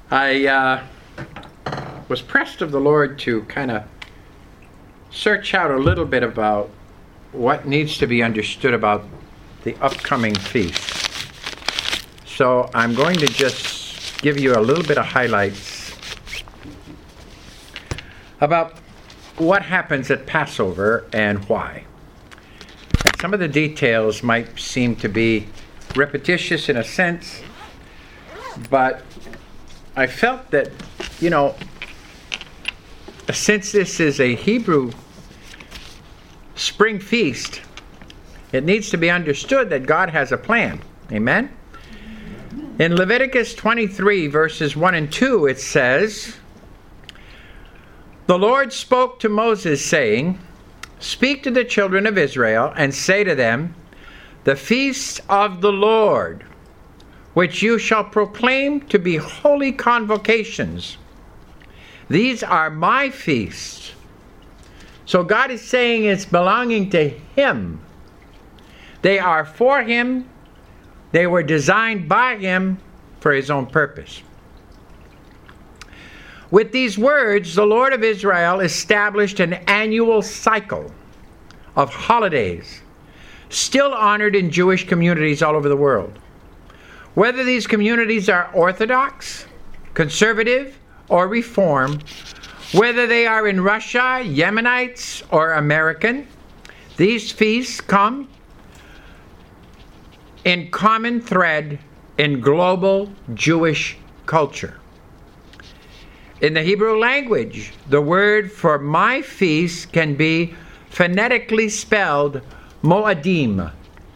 I was pressed of the Lord to kind of search out a little bit about what needs to be understood about the upcoming feast. So I'm going to just give you a little bit of highlights about what happens at Passover and why. And some of the details might seem to be repetitious in a sense, but I felt that, since this is a Hebrew spring feast, it needs to be understood that God has a plan. Amen? In Leviticus 23, verses 1 and 2, it says, "The Lord spoke to Moses, saying, Speak to the children of Israel, and say to them, The feasts of the Lord, which you shall proclaim to be holy convocations. These are my feasts." So God is saying it's belonging to Him. They are for Him. They were designed by Him for His own purpose. With these words, the Lord of Israel established an annual cycle of holidays, still honored in Jewish communities all over the world. Whether these communities are Orthodox, Conservative, or Reform, whether they are in Russia, Yemenites, or American, these feasts come in common thread in global Jewish culture. In the Hebrew language, the word for my feast can be phonetically spelled Moadim.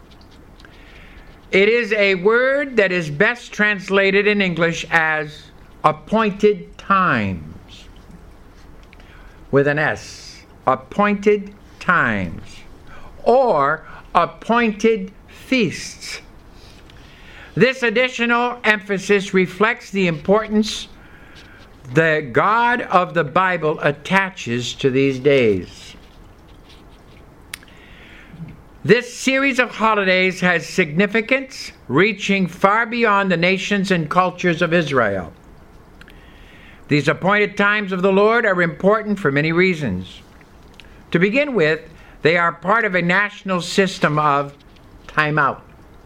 It is a word that is best translated in English as appointed times, with an S, appointed times, or appointed feasts. This additional emphasis reflects the importance the God of the Bible attaches to these days. This series of holidays has significance reaching far beyond the nations and cultures of Israel. These appointed times of the Lord are important for many reasons. To begin with, they are part of a national system of time out.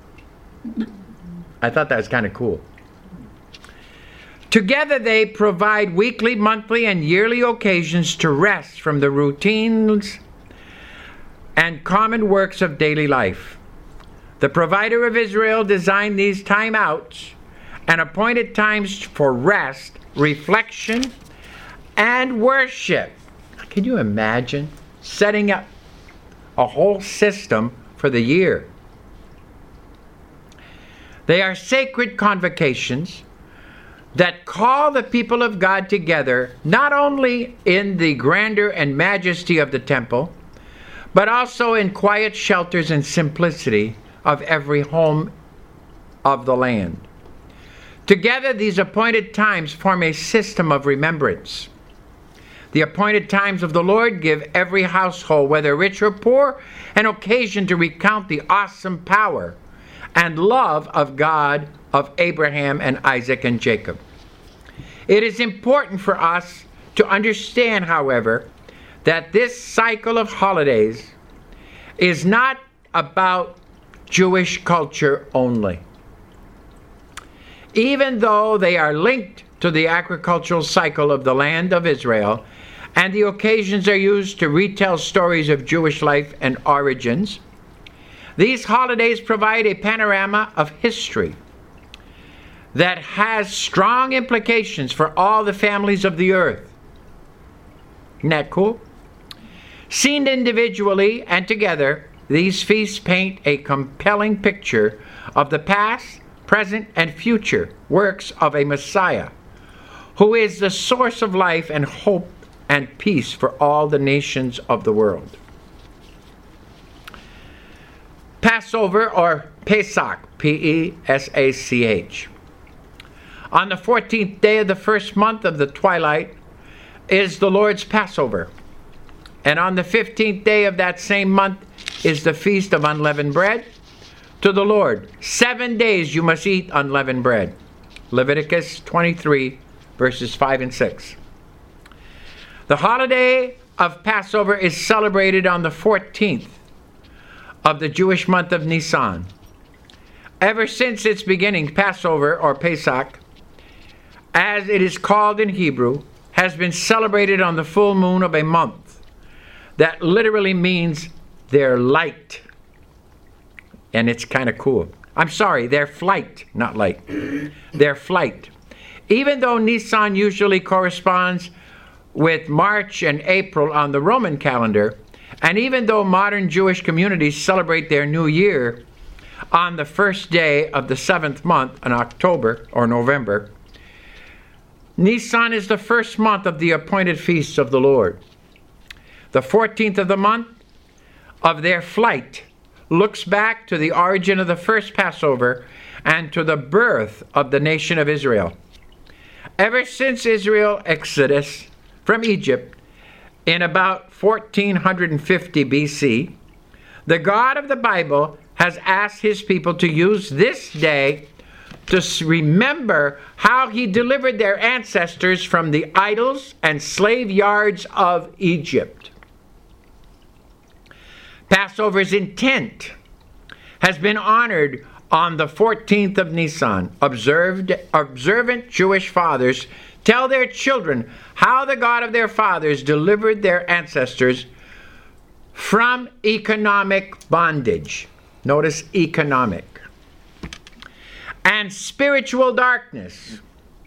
I thought that was kind of cool. Together they provide weekly, monthly, and yearly occasions to rest from the routines and common works of daily life. The provider of Israel designed these time-outs and appointed times for rest, reflection, and worship. Can you imagine setting up a whole system for the year? They are sacred convocations that call the people of God together, not only in the grandeur and majesty of the temple, but also in quiet shelters and simplicity of every home of the land. Together, these appointed times form a system of remembrance. The appointed times of the Lord give every household, whether rich or poor, an occasion to recount the awesome power and love of God of Abraham and Isaac and Jacob. It is important for us to understand, however, that this cycle of holidays is not about Jewish culture only. Even though they are linked to the agricultural cycle of the land of Israel, and the occasions are used to retell stories of Jewish life and origins, these holidays provide a panorama of history that has strong implications for all the families of the earth. Isn't that cool? Seen individually and together, these feasts paint a compelling picture of the past, present, and future works of a Messiah, who is the source of life and hope and peace for all the nations of the world. Passover, or Pesach, P-E-S-A-C-H. On the 14th day of the first month of the twilight is the Lord's Passover. And on the 15th day of that same month is the Feast of Unleavened Bread to the Lord. 7 days you must eat unleavened bread. Leviticus 23, verses 5 and 6. The holiday of Passover is celebrated on the 14th of the Jewish month of Nisan. Ever since its beginning, Passover, or Pesach, as it is called in Hebrew, has been celebrated on the full moon of a month. That literally means their light. And it's kind of cool. I'm sorry, their flight, not light. Their flight. Even though Nisan usually corresponds with March and April on the Roman calendar, and even though modern Jewish communities celebrate their new year on the first day of the 7th month in October or November, Nisan is the first month of the appointed feasts of the Lord. The 14th of the month of their flight looks back to the origin of the first Passover and to the birth of the nation of Israel. Ever since Israel's exodus from Egypt in about 1450 BC, the God of the Bible has asked his people to use this day to remember how he delivered their ancestors from the idols and slave yards of Egypt. Passover's intent has been honored on the 14th of Nisan. Observant Jewish fathers tell their children how the God of their fathers delivered their ancestors from economic bondage. Notice economic. And spiritual darkness.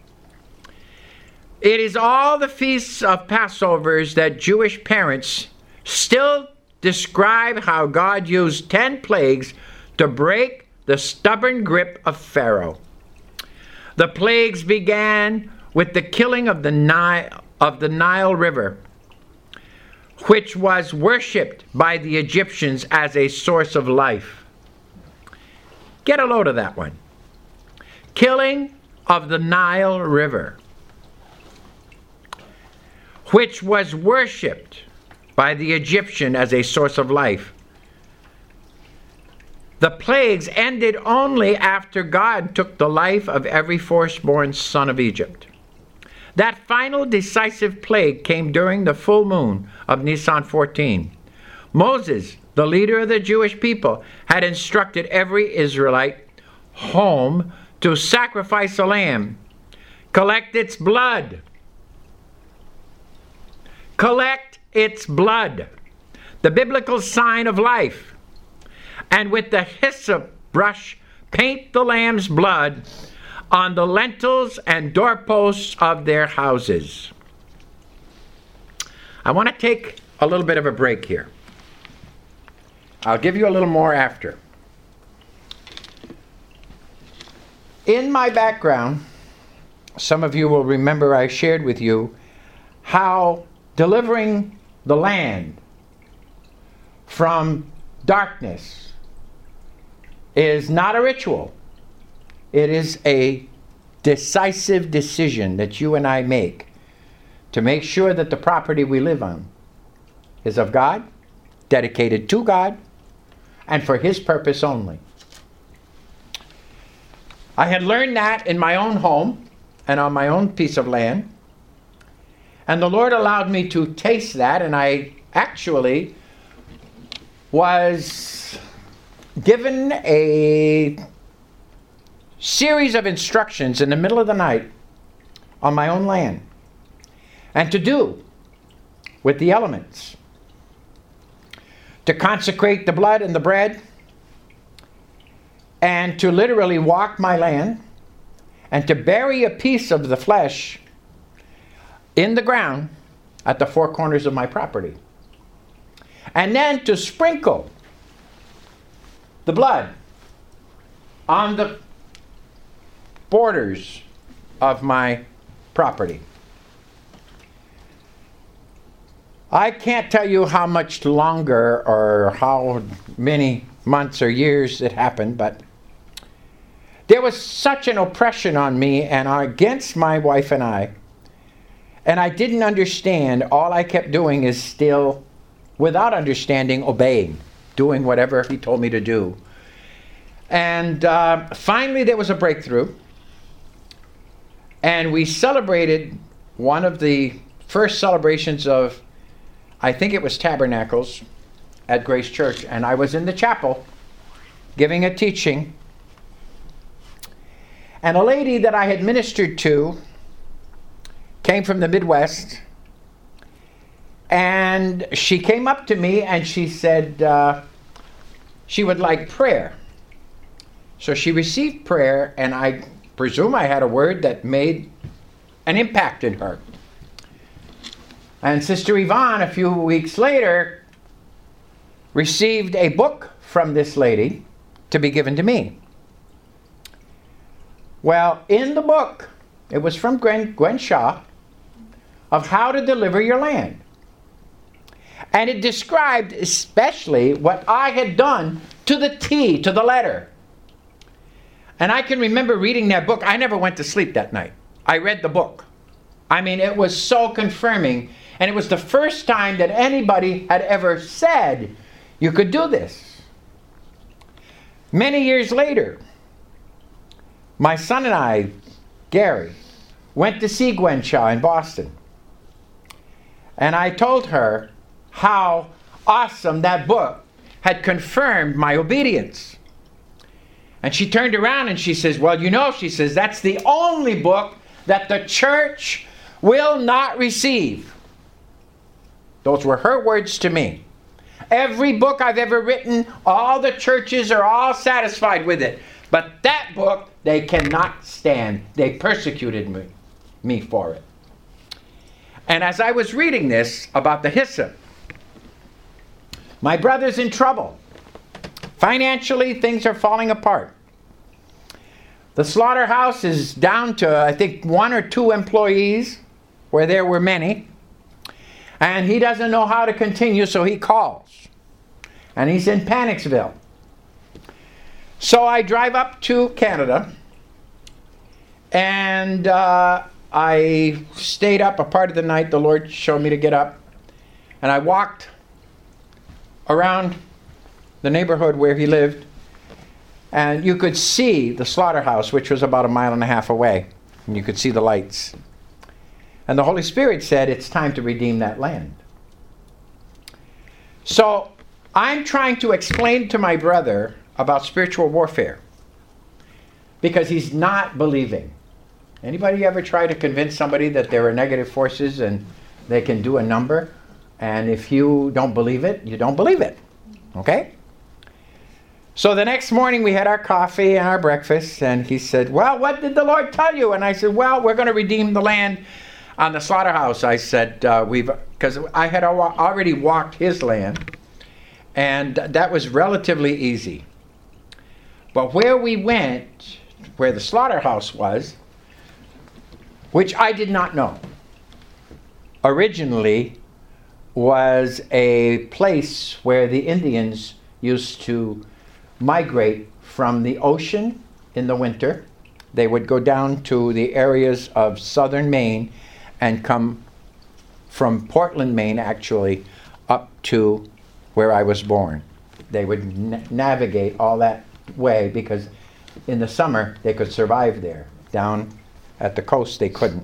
It is all the feasts of Passovers that Jewish parents still describe how God used 10 plagues to break the stubborn grip of Pharaoh. The plagues began with the killing of the Nile River, which was worshipped by the Egyptians as a source of life. Get a load of that one. Killing of the Nile River, which was worshipped by the Egyptian as a source of life. The plagues ended only after God took the life of every firstborn son of Egypt. That final decisive plague came during the full moon of Nisan 14. Moses, the leader of the Jewish people, had instructed every Israelite home to sacrifice a lamb, collect its blood. Collect its blood, the biblical sign of life, and with the hyssop brush paint the lamb's blood on the lintels and doorposts of their houses. I want to take a little bit of a break here. I'll give you a little more after. In my background, some of you will remember I shared with you how delivering the land from darkness is not a ritual. It is a decisive decision that you and I make to make sure that the property we live on is of God, dedicated to God, and for His purpose only. I had learned that in my own home and on my own piece of land. And the Lord allowed me to taste that, and I actually was given a series of instructions in the middle of the night on my own land, and to do with the elements, to consecrate the blood and the bread, and to literally walk my land, and to bury a piece of the flesh in the ground at the four corners of my property. And then to sprinkle the blood on the borders of my property. I can't tell you how much longer or how many months or years it happened, but there was such an oppression on me and against my wife and I didn't understand. All I kept doing is still, without understanding, obeying, doing whatever He told me to do. And finally there was a breakthrough. And we celebrated one of the first celebrations of, I think it was Tabernacles at Grace Church. And I was in the chapel giving a teaching. And a lady that I had ministered to came from the Midwest. And she came up to me and she said she would like prayer. So she received prayer, and I presume I had a word that made an impact in her. And Sister Yvonne, a few weeks later, received a book from this lady to be given to me. Well, in the book, it was from Gwen Shaw, of how to deliver your land. And it described especially what I had done to the T, to the letter. And I can remember reading that book. I never went to sleep that night. I read the book. I mean, it was so confirming. And it was the first time that anybody had ever said, you could do this. Many years later, my son and I, Gary, went to see Gwen Shaw in Boston. And I told her how awesome that book had confirmed my obedience. And she turned around and she says, well, you know, she says, that's the only book that the church will not receive. Those were her words to me. Every book I've ever written, all the churches are all satisfied with it. But that book, they cannot stand. They persecuted me for it. And as I was reading this about the hyssop, my brother's in trouble. Financially, things are falling apart. The slaughterhouse is down to, I think, 1 or 2 employees, where there were many. And he doesn't know how to continue, so he calls. And he's in Panicsville. So I drive up to Canada, and I stayed up a part of the night. The Lord showed me to get up. And I walked around the neighborhood where he lived, and you could see the slaughterhouse, which was about 1.5 miles away, and you could see the lights. And the Holy Spirit said, it's time to redeem that land. So I'm trying to explain to my brother about spiritual warfare, because he's not believing. Anybody ever try to convince somebody that there are negative forces and they can do a number? And if you don't believe it, you don't believe it. Okay? So the next morning we had our coffee and our breakfast, and he said, well, what did the Lord tell you? And I said, well, we're going to redeem the land on the slaughterhouse. I said, because I had already walked his land, and that was relatively easy. But where we went, where the slaughterhouse was, which I did not know, originally was a place where the Indians used to migrate from the ocean in the winter. They would go down to the areas of southern Maine and come from Portland, Maine, actually, up to where I was born. They would navigate all that way because in the summer they could survive there. Down at the coast they couldn't.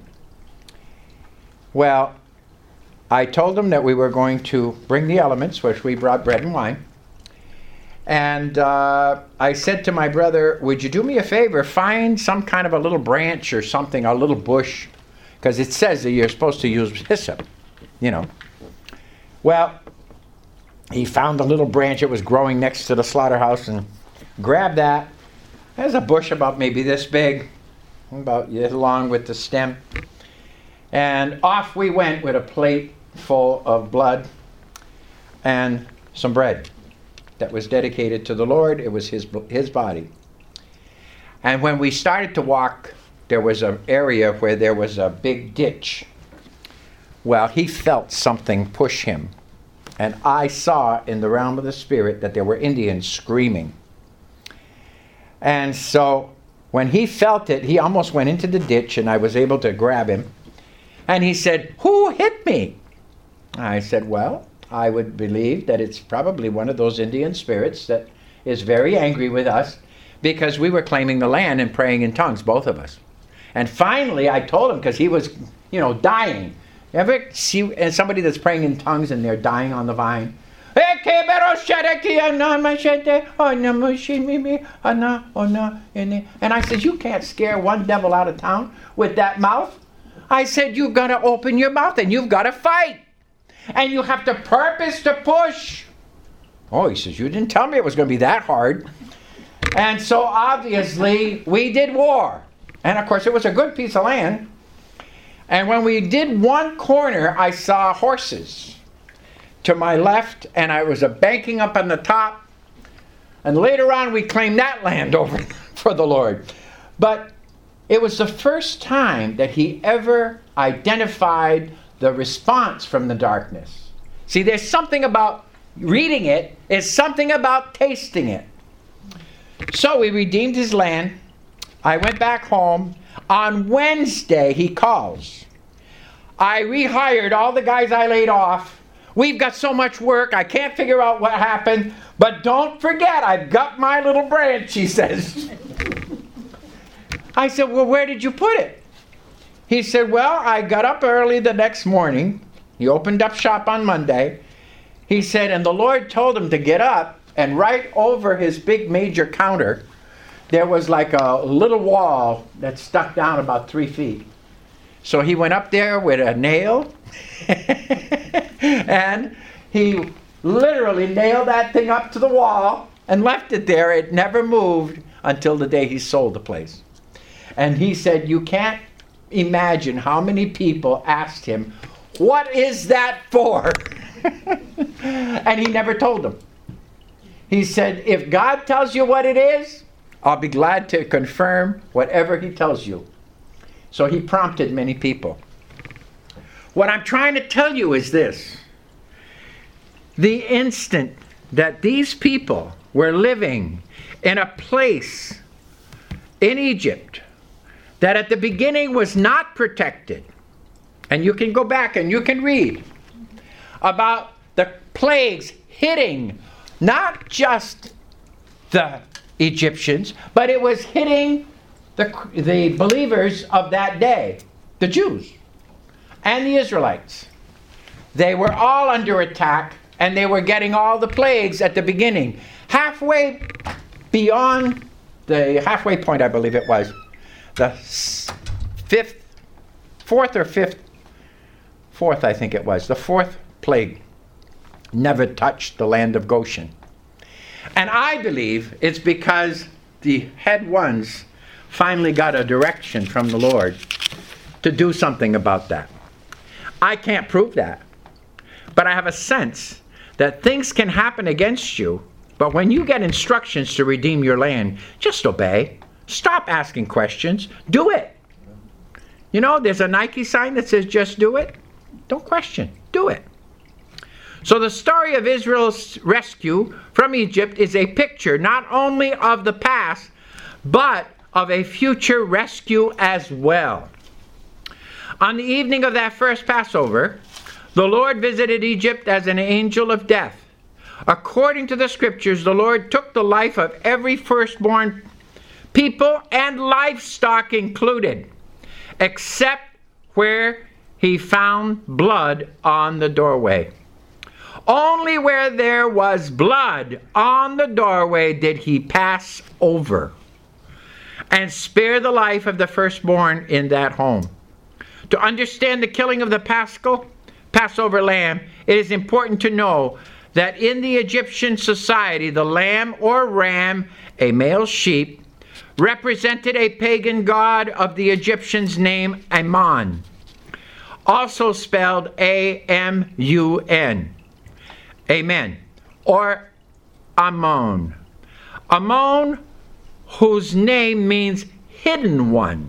Well, I told them that we were going to bring the elements, which we brought bread and wine. And I said to my brother, would you do me a favor, find some kind of a little branch or something, a little bush, because it says that you're supposed to use hyssop, you know. Well, he found a little branch that was growing next to the slaughterhouse and grabbed that. There's a bush about maybe this big, about this long with the stem. And off we went with a plate full of blood and some bread that was dedicated to the Lord. It was his body. And when we started to walk, there was an area where there was a big ditch. Well, he felt something push him. And I saw in the realm of the Spirit that there were Indians screaming. And so when he felt it, he almost went into the ditch, and I was able to grab him. And he said, who hit me? I said, well, I would believe that it's probably one of those Indian spirits that is very angry with us because we were claiming the land and praying in tongues, both of us. And finally, I told him, because he was, dying. You ever see somebody that's praying in tongues and they're dying on the vine? And I said, you can't scare one devil out of town with that mouth. I said, you've got to open your mouth and you've got to fight. And you have to purpose to push. Oh, he says, you didn't tell me it was going to be that hard. And so obviously we did war. And of course it was a good piece of land. And when we did one corner, I saw horses to my left, and I was banking up on the top. And later on we claimed that land over for the Lord. But it was the first time that he ever identified the response from the darkness. See, there's something about reading it, it's something about tasting it. So we redeemed his land. I went back home. On Wednesday, he calls. I rehired all the guys I laid off. We've got so much work, I can't figure out what happened. But don't forget, I've got my little branch, he says. I said, well, where did you put it? He said, well, I got up early the next morning. He opened up shop on Monday. He said, and the Lord told him to get up, and right over his big major counter, there was like a little wall that stuck down about 3 feet. So he went up there with a nail, and he literally nailed that thing up to the wall and left it there. It never moved until the day he sold the place. And he said, you can't imagine how many people asked him, what is that for? And he never told them. He said, if God tells you what it is, I'll be glad to confirm whatever he tells you. So he prompted many people. What I'm trying to tell you is this. The instant that these people were living in a place in Egypt that at the beginning was not protected, and you can go back and you can read about the plagues hitting not just the Egyptians, but it was hitting the believers of that day, the Jews and the Israelites. They were all under attack, and they were getting all the plagues at the beginning. Halfway beyond the halfway point, I believe it was, the fourth I think it was, the fourth plague never touched the land of Goshen. And I believe it's because the head ones finally got a direction from the Lord to do something about that. I can't prove that, but I have a sense that things can happen against you, but when you get instructions to redeem your land, just obey. Stop asking questions. Do it. You know, there's a Nike sign that says just do it. Don't question. Do it. So the story of Israel's rescue from Egypt is a picture not only of the past, but of a future rescue as well. On the evening of that first Passover, the Lord visited Egypt as an angel of death. According to the scriptures, the Lord took the life of every firstborn people and livestock included, except where he found blood on the doorway. Only where there was blood on the doorway did he pass over and spare the life of the firstborn in that home. To understand the killing of the Passover lamb, it is important to know that in the Egyptian society, the lamb or ram, a male sheep, represented a pagan god of the Egyptians named Ammon, also spelled A-M-U-N. Amen. Or Ammon. Ammon, whose name means hidden one,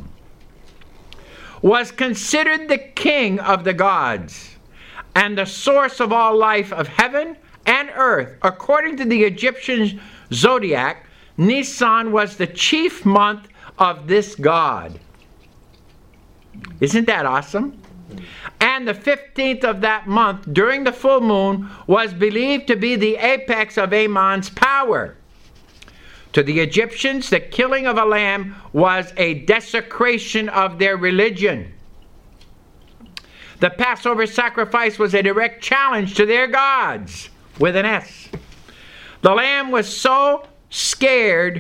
was considered the king of the gods and the source of all life of heaven and earth. According to the Egyptian zodiac, Nisan was the chief month of this god. Isn't that awesome? And the 15th of that month, during the full moon, was believed to be the apex of Ammon's power. To the Egyptians, the killing of a lamb was a desecration of their religion. The Passover sacrifice was a direct challenge to their gods, with an S. The lamb was so sacred.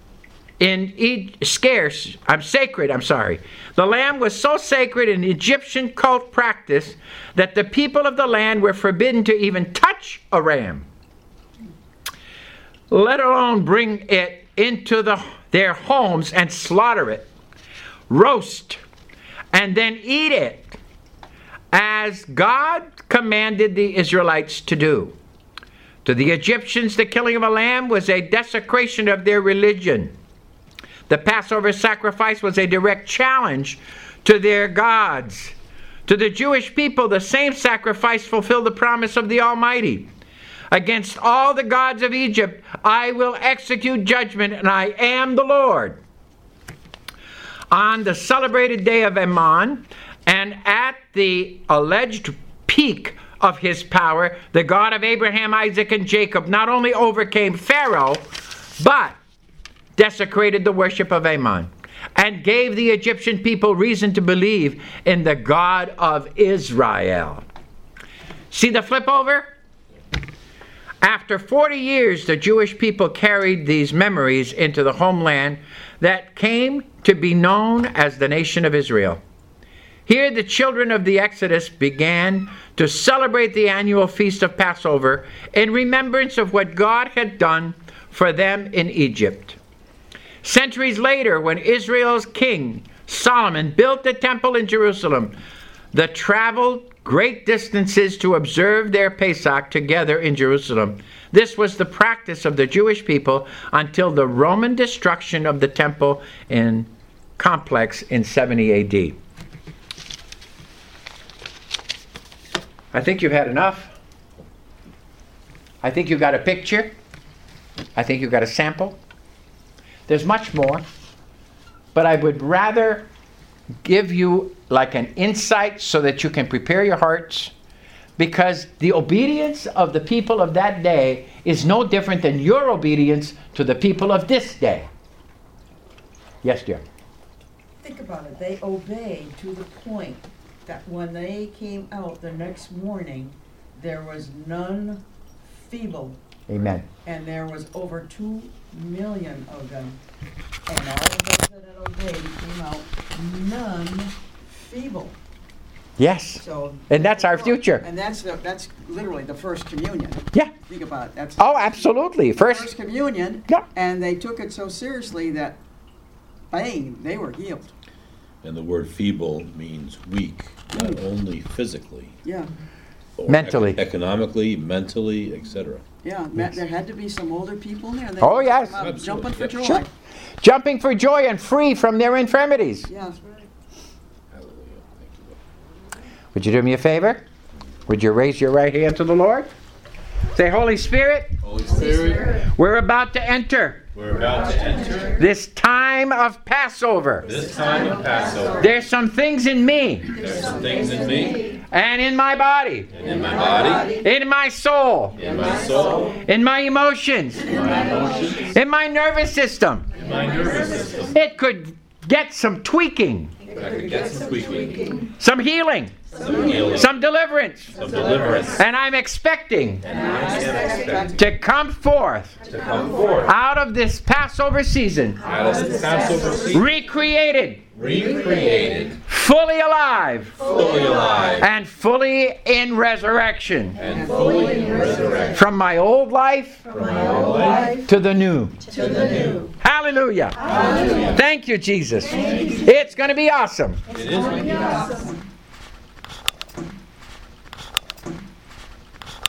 The lamb was so sacred in Egyptian cult practice that the people of the land were forbidden to even touch a ram, let alone bring it into their homes and slaughter it, roast, and then eat it, as God commanded the Israelites to do. To the Egyptians, the killing of a lamb was a desecration of their religion. The Passover sacrifice was a direct challenge to their gods. To the Jewish people, the same sacrifice fulfilled the promise of the Almighty. Against all the gods of Egypt, I will execute judgment, and I am the Lord. On the celebrated day of Ammon, and at the alleged peak of his power, the God of Abraham, Isaac, and Jacob not only overcame Pharaoh, but desecrated the worship of Ammon and gave the Egyptian people reason to believe in the God of Israel. See the flip over? After 40 years, the Jewish people carried these memories into the homeland that came to be known as the nation of Israel. Here the children of the Exodus began to celebrate the annual feast of Passover in remembrance of what God had done for them in Egypt. Centuries later, when Israel's king Solomon built the temple in Jerusalem, they traveled great distances to observe their Pesach together in Jerusalem. This was the practice of the Jewish people until the Roman destruction of the temple complex in 70 AD. I think you've had enough. I think you got a picture. I think you got a sample. There's much more, but I would rather give you like an insight so that you can prepare your hearts, because the obedience of the people of that day is no different than your obedience to the people of this day. Yes, dear. Think about it. They obeyed to the point that when they came out the next morning, there was none feeble. Amen. And there was over 2 million of them. And all of those that had obeyed came out none feeble. Yes. So, and that's our future. And that's literally the first communion. Yeah. Think about it. That's absolutely. First communion. Yeah. And they took it so seriously that, bang, they were healed. And the word feeble means weak, not only physically. Yeah. Or mentally. Economically, mentally, etc. Yeah, yes. There had to be some older people in there. They Oh, yes. Jumping for joy. Sure. Jumping for joy and free from their infirmities. Yeah, that's right. Hallelujah. Thank you, Lord. Would you do me a favor? Would you raise your right hand to the Lord? Say, Holy Spirit, Holy Spirit, we're about to enter we're about to enter this time of Passover. this time of Passover. There's some things in me There's some things in me and in my body, and in my body, in my soul, in my soul, in my emotions, in my nervous system. in my nervous system. It could get some tweaking, I could get some tweaking, some healing, some healing, some deliverance. some deliverance. And I'm expecting I am expecting to come forth to come forth out of this Passover season, out of the Passover season, recreated, recreated, fully alive, fully alive, and fully in resurrection. and fully in resurrection. From my old life From my old life to the new. To the new. Hallelujah. Thank you, Jesus. It's going to be awesome. it is.